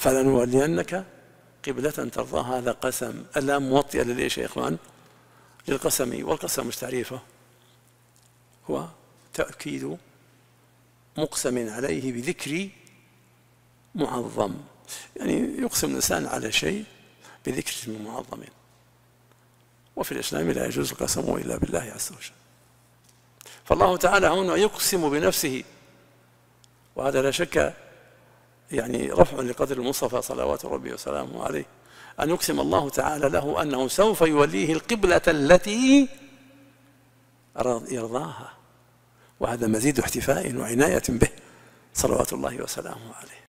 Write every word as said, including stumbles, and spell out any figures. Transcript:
فلنولينك قبلة ترضاها. هذا قسم، اللام موطئة للإيش يا إخوان؟ للقسم. والقسم مش تعريفه؟ هو تأكيد مقسم عليه بذكر معظم، يعني يقسم الإنسان على شيء بذكر اسم معظم. وفي الإسلام لا يجوز القسم إلا بالله عز وجل. فالله تعالى هنا يقسم بنفسه، وهذا لا شك يعني رفع لقدر المصطفى صلوات ربي وسلامه عليه، أن يقسم الله تعالى له أنه سوف يوليه القبلة التي يرضاها، وهذا مزيد احتفاء وعناية به صلوات الله وسلامه عليه.